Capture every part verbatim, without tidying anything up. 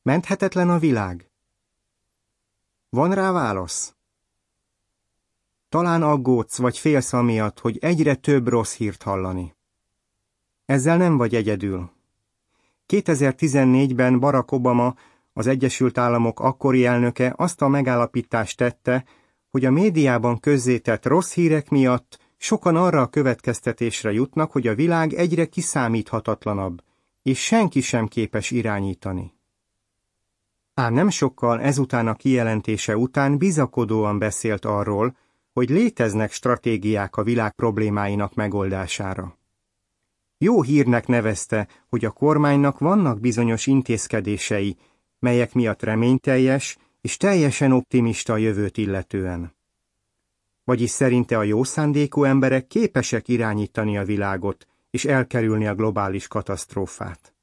Menthetetlen a világ? Van rá válasz? Talán aggódsz vagy félsz amiatt, hogy egyre több rossz hírt hallani. Ezzel nem vagy egyedül. kétezer-tizennégyben Barack Obama, az Egyesült Államok akkori elnöke azt a megállapítást tette, hogy a médiában közzétett rossz hírek miatt sokan arra a következtetésre jutnak, hogy a világ egyre kiszámíthatatlanabb, és senki sem képes irányítani. Ám nem sokkal ezután a kijelentése után bizakodóan beszélt arról, hogy léteznek stratégiák a világ problémáinak megoldására. Jó hírnek nevezte, hogy a kormánynak vannak bizonyos intézkedései, melyek miatt reményteljes és teljesen optimista a jövőt illetően. Vagyis szerinte a jó szándékú emberek képesek irányítani a világot és elkerülni a globális katasztrófát.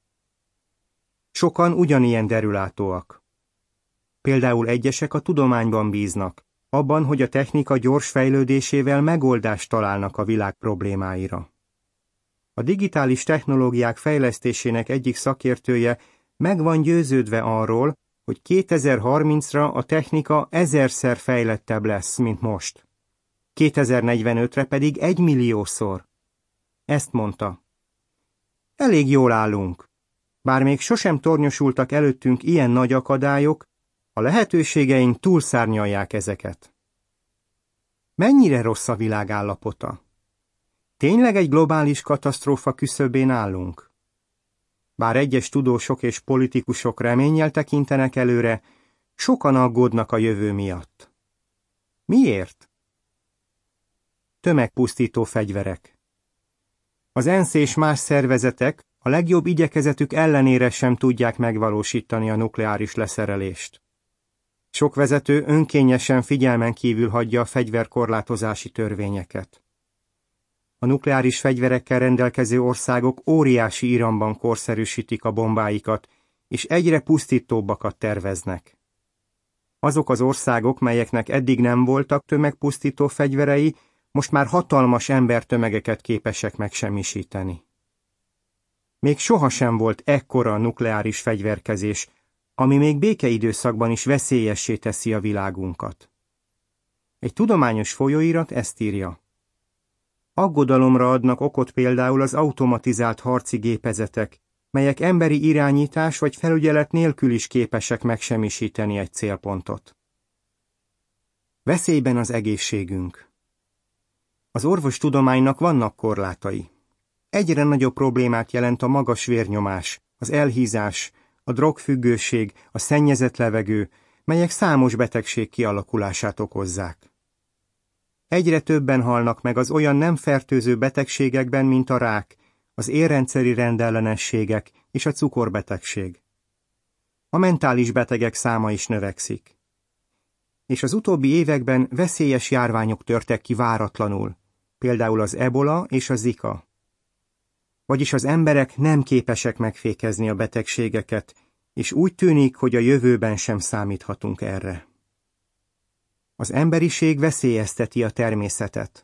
Sokan ugyanilyen derülátóak. Például egyesek a tudományban bíznak, abban, hogy a technika gyors fejlődésével megoldást találnak a világ problémáira. A digitális technológiák fejlesztésének egyik szakértője meg van győződve arról, hogy kétezer-harmincra a technika ezerszer fejlettebb lesz, mint most. kétezer-negyvenötre pedig egymilliószor. Ezt mondta. Elég jól állunk. Bár még sosem tornyosultak előttünk ilyen nagy akadályok, a lehetőségeink túlszárnyalják ezeket. Mennyire rossz a világ állapota? Tényleg egy globális katasztrófa küszöbén állunk? Bár egyes tudósok és politikusok reménnyel tekintenek előre, sokan aggódnak a jövő miatt. Miért? Tömegpusztító fegyverek. Az ENSZ és más szervezetek a legjobb igyekezetük ellenére sem tudják megvalósítani a nukleáris leszerelést. Sok vezető önkényesen figyelmen kívül hagyja a fegyverkorlátozási törvényeket. A nukleáris fegyverekkel rendelkező országok óriási iramban korszerűsítik a bombáikat, és egyre pusztítóbbakat terveznek. Azok az országok, melyeknek eddig nem voltak tömegpusztító fegyverei, most már hatalmas embertömegeket képesek megsemmisíteni. Még sohasem volt ekkora nukleáris fegyverkezés, ami még békeidőszakban is veszélyessé teszi a világunkat. Egy tudományos folyóirat ezt írja. Aggodalomra adnak okot például az automatizált harci gépezetek, melyek emberi irányítás vagy felügyelet nélkül is képesek megsemmisíteni egy célpontot. Veszélyben az egészségünk. Az orvostudománynak vannak korlátai. Egyre nagyobb problémát jelent a magas vérnyomás, az elhízás, a drogfüggőség, a szennyezett levegő, melyek számos betegség kialakulását okozzák. Egyre többen halnak meg az olyan nem fertőző betegségekben, mint a rák, az érrendszeri rendellenességek és a cukorbetegség. A mentális betegek száma is növekszik. És az utóbbi években veszélyes járványok törtek ki váratlanul, például az ebola és a zika. Vagyis az emberek nem képesek megfékezni a betegségeket, és úgy tűnik, hogy a jövőben sem számíthatunk erre. Az emberiség veszélyezteti a természetet.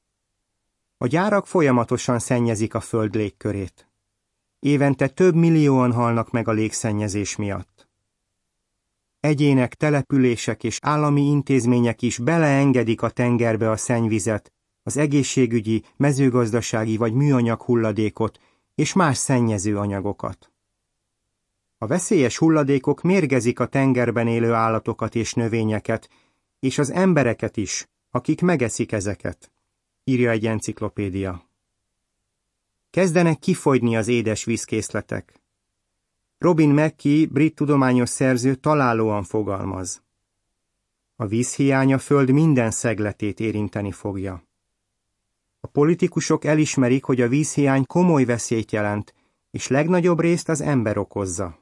A gyárak folyamatosan szennyezik a föld légkörét. Évente több millióan halnak meg a légszennyezés miatt. Egyének, települések és állami intézmények is beleengedik a tengerbe a szennyvizet, az egészségügyi, mezőgazdasági vagy műanyag hulladékot és más szennyező anyagokat. A veszélyes hulladékok mérgezik a tengerben élő állatokat és növényeket, és az embereket is, akik megeszik ezeket, írja egy enciklopédia. Kezdenek kifogyni az édes vízkészletek. Robin McKee, brit tudományos szerző találóan fogalmaz. A vízhiány a föld minden szegletét érinteni fogja. A politikusok elismerik, hogy a vízhiány komoly veszélyt jelent, és legnagyobb részt az ember okozza.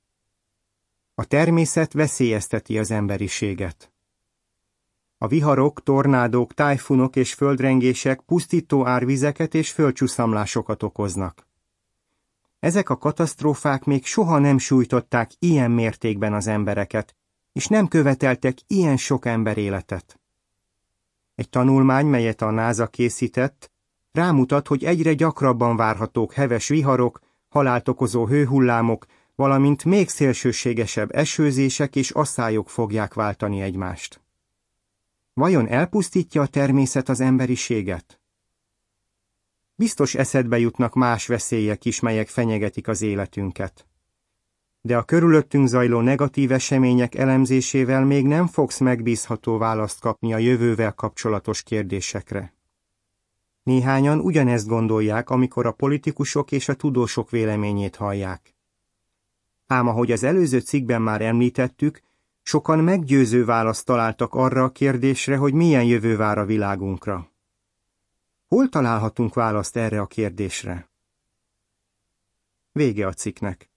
A természet veszélyezteti az emberiséget. A viharok, tornádók, tájfunok és földrengések pusztító árvizeket és földcsúszamlásokat okoznak. Ezek a katasztrófák még soha nem sújtották ilyen mértékben az embereket, és nem követeltek ilyen sok ember életet. Egy tanulmány, melyet a NASA készített, rámutat, hogy egyre gyakrabban várhatók heves viharok, halált okozó hőhullámok, valamint még szélsőségesebb esőzések és asszályok fogják váltani egymást. Vajon elpusztítja a természet az emberiséget? Biztos eszedbe jutnak más veszélyek is, melyek fenyegetik az életünket. De a körülöttünk zajló negatív események elemzésével még nem fogsz megbízható választ kapni a jövővel kapcsolatos kérdésekre. Néhányan ugyanezt gondolják, amikor a politikusok és a tudósok véleményét hallják. Ám ahogy az előző cikkben már említettük, sokan meggyőző választ találtak arra a kérdésre, hogy milyen jövő vár a világunkra. Hol találhatunk választ erre a kérdésre? Vége a cikknek.